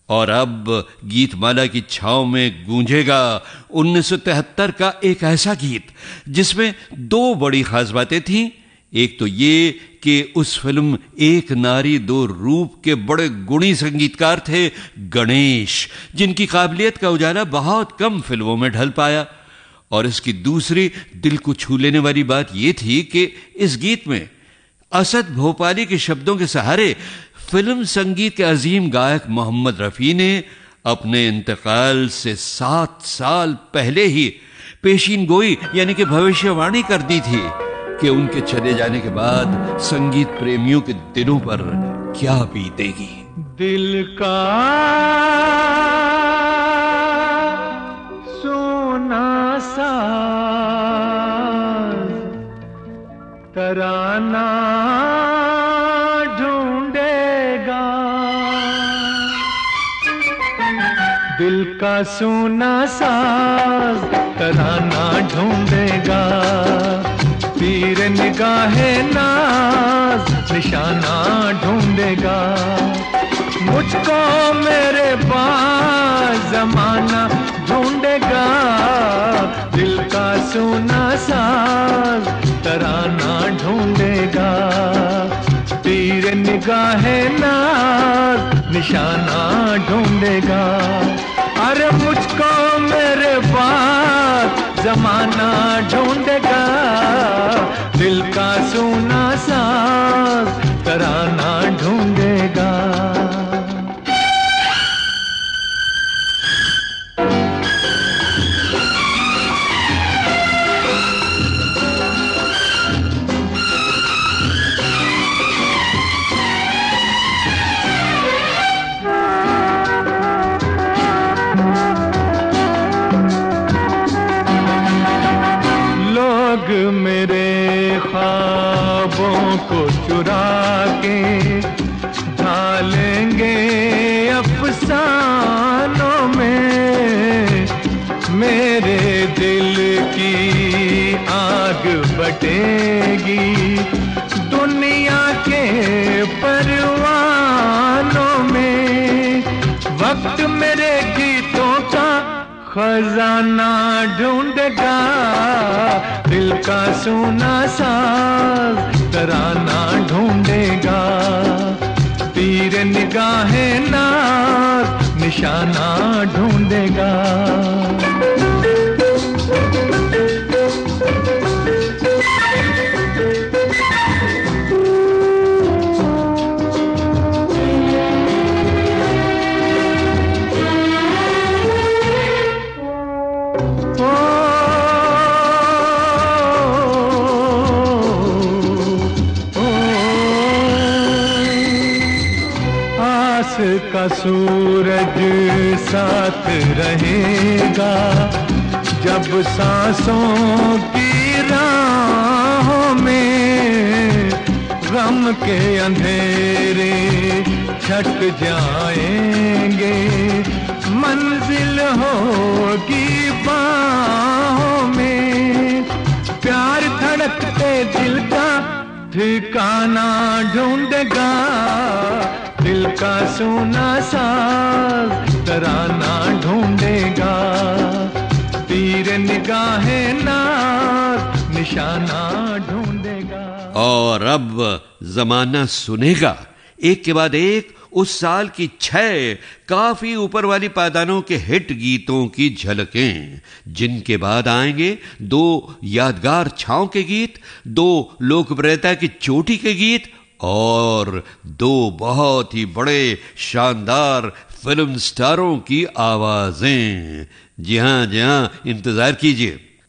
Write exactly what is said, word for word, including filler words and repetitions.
और अब गीतमाला की छांव में गूंजेगा उन्नीस सौ तिहत्तर का एक ऐसा गीत जिसमें दो बड़ी खास बातें थीं। एक तो ये कि उस फिल्म एक नारी दो रूप के बड़े गुणी संगीतकार थे गणेश, जिनकी काबिलियत का उजाला बहुत कम फिल्मों में ढल पाया। और इसकी दूसरी दिल को छू लेने वाली बात यह थी कि इस गीत में असद भोपाली के शब्दों के सहारे फिल्म संगीत के अजीम गायक मोहम्मद रफी ने अपने इंतकाल से सात साल पहले ही पेशीन गोई यानी कि भविष्यवाणी कर दी थी कि उनके चले जाने के बाद संगीत प्रेमियों के दिलों पर क्या बीतेगी। दिल का सोना साज तराना ढूंढेगा, दिल का सोना साज तराना ढूंढेगा, तीर निगाहे नाज निशाना ढूंढेगा, मुझको मेरे पास जमाना ढूंढेगा, दिल का सोना साज तराना ढूंढेगा, तीर निगाहे नाज निशाना ढूंढेगा, अरे मुझको मेरे पास जमाना ढूंढेगा, दिल का सोना साज तराना ढूंढेगा। मेरे ख्वाबों को चुरा के ढालेंगे अफसानों में, मेरे दिल की आग बटेगी दुनिया के परवानों में, वक्त मेरे गीतों का खजाना ढूंढेगा, दिल का सोना साज तराना ढूंढेगा, तीर निगाहे नाज निशाना ढूंढेगा। का सूरज साथ रहेगा, जब सांसों की राहों में गम के अंधेरे छट जाएंगे, मंजिल होगी बाहों में, प्यार धड़कते दिल का ठिकाना ढूंढेगा, दिल का सोना साज तराना ढूंढेगा, तीर निगाहे नाज निशाना ढूंढेगा। और अब जमाना सुनेगा एक के बाद एक उस साल की छह काफी ऊपर वाली पायदानों के हिट गीतों की झलकें, जिनके बाद आएंगे दो यादगार छांव के गीत, दो लोकप्रियता की चोटी के गीत और दो बहुत ही बड़े शानदार फिल्म स्टारों की आवाजें। जी हां जी हां, इंतजार कीजिए।